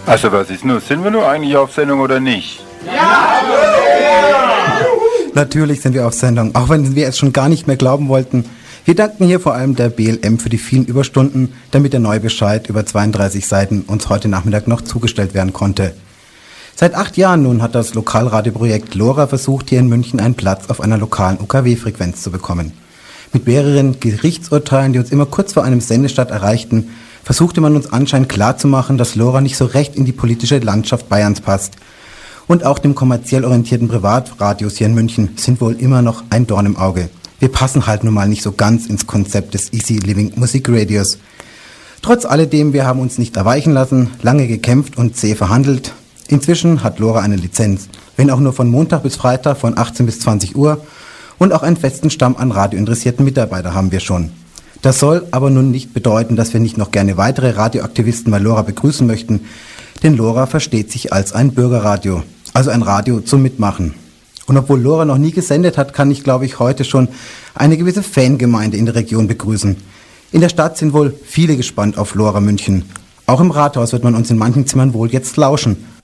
Also was ist nun? Sind wir nur eigentlich auf Sendung oder nicht? Ja! Natürlich sind wir auf Sendung, auch wenn wir es schon gar nicht mehr glauben wollten. Wir danken hier vor allem der BLM für die vielen Überstunden, damit der neue Bescheid über 32 Seiten uns heute Nachmittag noch zugestellt werden konnte. Seit 8 Jahren nun hat das Lokalradioprojekt LoRa versucht, hier in München einen Platz auf einer lokalen UKW-Frequenz zu bekommen. Mit mehreren Gerichtsurteilen, die uns immer kurz vor einem Sendestart erreichten, versuchte man uns anscheinend klarzumachen, dass LoRa nicht so recht in die politische Landschaft Bayerns passt. Und auch dem kommerziell orientierten Privatradios hier in München sind wohl immer noch ein Dorn im Auge. Wir passen halt nun mal nicht so ganz ins Konzept des Easy Living Musikradios. Trotz alledem, wir haben uns nicht erweichen lassen, lange gekämpft und zäh verhandelt. Inzwischen hat LoRa eine Lizenz, wenn auch nur von Montag bis Freitag von 18 bis 20 Uhr und auch einen festen Stamm an radiointeressierten Mitarbeitern haben wir schon. Das soll aber nun nicht bedeuten, dass wir nicht noch gerne weitere Radioaktivisten bei LoRa begrüßen möchten, denn LoRa versteht sich als ein Bürgerradio, also ein Radio zum Mitmachen. Und obwohl LoRa noch nie gesendet hat, kann ich, glaube ich, heute schon eine gewisse Fangemeinde in der Region begrüßen. In der Stadt sind wohl viele gespannt auf LoRa München. Auch im Rathaus wird man uns in manchen Zimmern wohl jetzt lauschen.